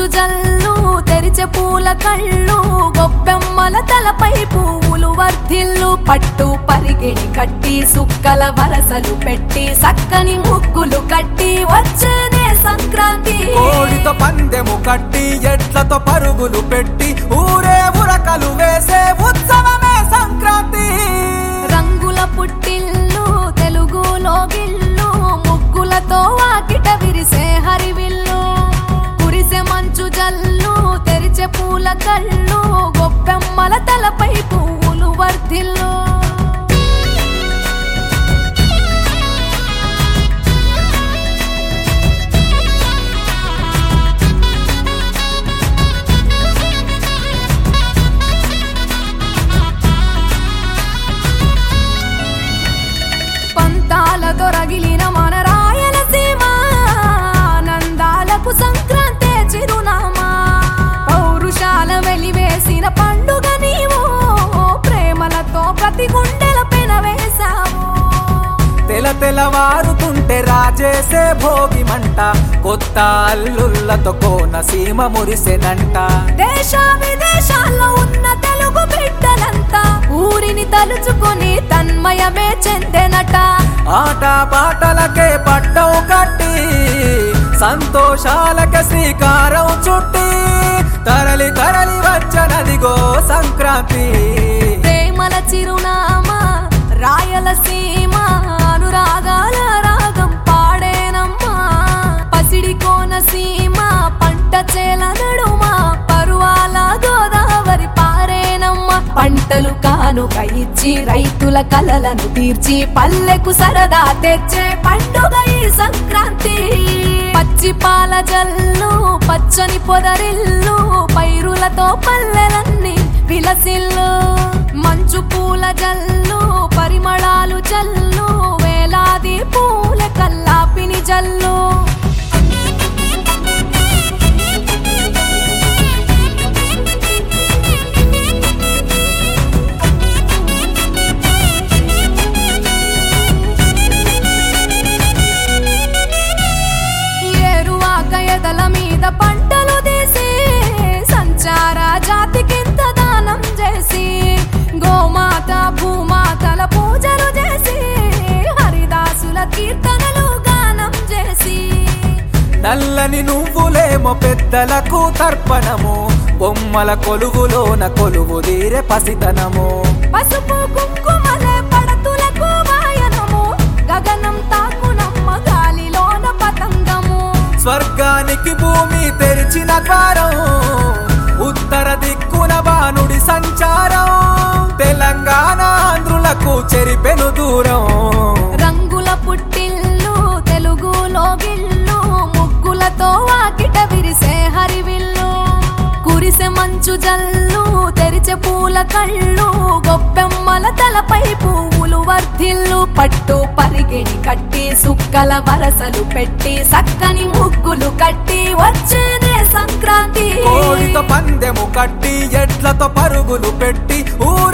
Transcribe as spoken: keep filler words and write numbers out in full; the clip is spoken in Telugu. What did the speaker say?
జల్లు తెరిచే పూల కళ్ళు గొప్పెమ్మల తలపై పువ్వులు వర్ధిల్లు పట్టు పరిగిణి కట్టి సుక్కల వరసలు పెట్టి సక్కని ముగ్గులు కట్టి వచ్చేదే సంక్రాంతి కోడితో పందెము కట్టి ఎట్లతో పరుగులు పెట్టి ఊరే ఉరకలు వేసే ఉత్సవమే సంక్రాంతి రంగుల పుట్టిల్లు తెలుగులో గిల్లు ముగ్గులతో వాకిట విరిసే హరివిల్లు కురిసే మంచు జల్లు తెరిచే పూల కళ్ళు గొప్పెమ్మల తలపై పువ్వులు వర్ధిల్లు దొరగిలిన మన రాయలసీమ ఆనందాలకు సంక్రాంతి చిరునామా పౌరుషాల వెలివేసిన పండుగ నీవు ప్రేమలతో ప్రతి గుండెల పెనవేశావు తెల తెలవారుతుంటే రాజేసే భోగి మంట కొత్త అల్లుళ్ళతో కోనసీమ మురిసెనంట దేశ విదేశాల్లో ఉన్న తెలుగు బిడ్డలంతా ఊరిని తలుచుకుని తన్మయమే చెందెనట ఆట పాటలకే పట్టం కట్టి సంతోషాలకే శ్రీకారం చుట్టి తరలి తరలి వచ్చనదిగో సంక్రాంతి ప్రేమల చిరునామా రాయలసీమ అనురాగాల రాగం పాడేనమ్మా పసిడి కోనసీమ పంట చేల నడుమ పరువాల గోదావరి పారేనమ్మ పంటలు కానుక ఇచ్చి రైతుల కలలను తీర్చి పల్లెకు సరదా తెచ్చే పండుగ ఈ సంక్రాంతి పచ్చి పాల జల్లు పచ్చని పొదరిల్లు పైరులతో పల్లెలన్నీ విలసిల్లు మంచు పూల జల్లు పరిమళాలు జల్లు వేలాది పూల కల్లాపిని జల్లు ఏరువాక ఎదల మీద పంటలు తీసి సంచార జాతికింత దానం చేసి గోమాత భూమాతల పూజలు చేసి హరిదాసుల కీర్తనలు గానం చేసి నల్లని నువ్వులేమో పెద్దలకు తర్పణము బొమ్మల కొలువులోన కొలువు తీరే పసితనము పసుపు కుంకుమలే పడతులకు వాయనము గగనం తాకునమ్మ గాలిలోన పతంగము స్వర్గానికి భూమి తెరిచిన ద్వారం ఉత్తర దిక్కున బాణుడి సంచారం తెలంగాణ ఆంధ్రులకు చెరిపెను దూరం రంగుల పుట్టిల్లు తెలుగులో గిల్లు ముగ్గులతో వాకిట విరిసే హరివిల్లు కురిసే మంచు జల్లు తెరిచే పూల కళ్ళు గొప్పెమ్మల తలపై పువ్వులు వర్ధిల్లు పట్టు పరిగిణి కట్టి సుక్కల వరసలు పెట్టి సక్కని ముగ్గులు కట్టి వచ్చేదే సంక్రాంతి కోడితో పందెము కట్టి ఎట్లతో పరుగులు పెట్టి